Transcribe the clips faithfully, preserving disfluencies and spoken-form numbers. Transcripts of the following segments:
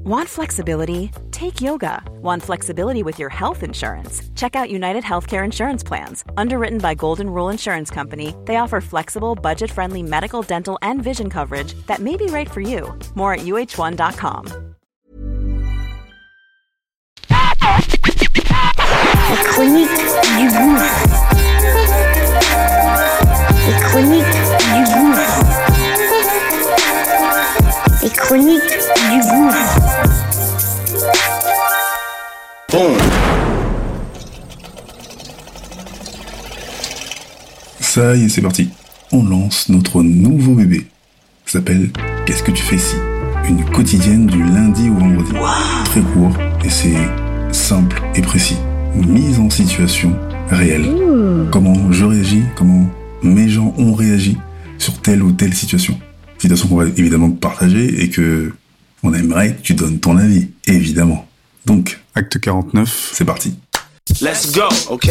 Want flexibility? Take yoga. Want flexibility with your health insurance? Check out United Healthcare Insurance Plans. Underwritten by Golden Rule Insurance Company, they offer flexible, budget-friendly medical, dental, and vision coverage that may be right for you. More at U H one dot com. La chronique du gouffre. Les chroniques du gouffre. Les chroniques du gouffre. Bon. Ça y est, c'est parti. On lance notre nouveau bébé. Ça s'appelle Qu'est-ce que tu fais si ? Une quotidienne du lundi au vendredi. Wow. Très court et c'est simple et précis. Mise en situation réelle. Mmh. Comment je réagis, comment mes gens ont réagi sur telle ou telle situation. Situation qu'on va évidemment partager et que on aimerait que tu donnes ton avis, évidemment. Donc, acte quarante-neuf, c'est parti. Let's go, ok?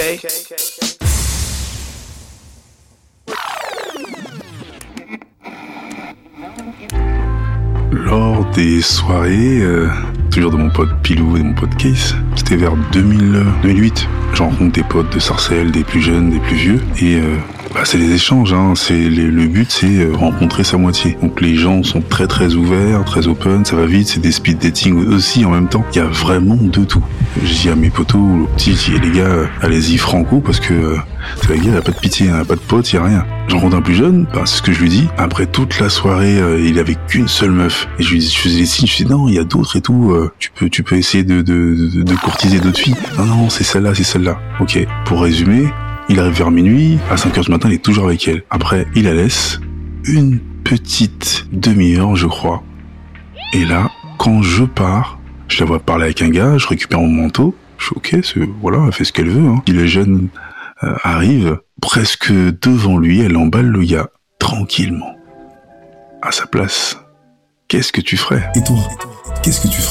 Lors des soirées, euh, toujours de mon pote Pilou et de mon pote Case, c'était vers deux mille huit. Je rencontre des potes de Sarcelles, des plus jeunes, des plus vieux, et euh, bah, c'est les échanges, hein. C'est les, le but, c'est rencontrer sa moitié. Donc les gens sont très très ouverts, très open, ça va vite, c'est des speed dating aussi en même temps. Il y a vraiment de tout. Je dis à mes potos, aux petits, je dis les gars, allez-y franco parce que euh, c'est la guerre, il n'y a pas de pitié, il n'y a pas de potes, il n'y a rien. Je rencontre un plus jeune, bah, c'est ce que je lui dis. Après toute la soirée, euh, il avait qu'une seule meuf. Et je lui dis, je faisais des signes, je lui dis non, il y a d'autres et tout. Euh, tu peux, tu peux essayer de, de, de, de courtiser d'autres filles. Non, non, c'est celle-là, c'est celle-là. Ok. Pour résumer, il arrive vers minuit. À cinq heures du matin, il est toujours avec elle. Après, il la laisse une petite demi-heure, je crois. Et là, quand je pars, je la vois parler avec un gars, je récupère mon manteau. Je suis ok, c'est, voilà, elle fait ce qu'elle veut. Hein. Puis le jeune euh, arrive presque devant lui, elle emballe le gars tranquillement. À sa place, qu'est-ce que tu ferais ? Et toi, qu'est-ce que tu ferais ?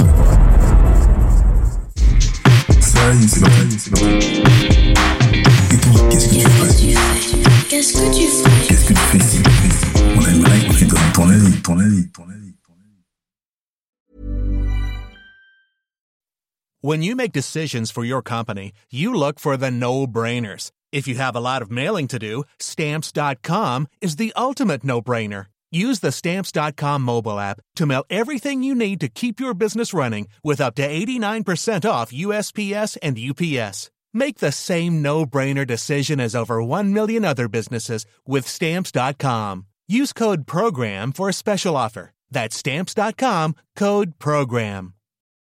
Ça y est, c'est parti, c'est parti. Et toi, qu'est-ce que tu ferais ? Qu'est-ce que tu ferais ? Qu'est-ce que tu fais si on aimerait que tu donnes ton avis, ton avis, ton avis. When you make decisions for your company, you look for the no-brainers. If you have a lot of mailing to do, Stamps dot com is the ultimate no-brainer. Use the Stamps dot com mobile app to mail everything you need to keep your business running with up to eighty-nine percent off U S P S and U P S. Make the same no-brainer decision as over one million other businesses with Stamps dot com. Use code PROGRAM for a special offer. That's Stamps dot com, code PROGRAM.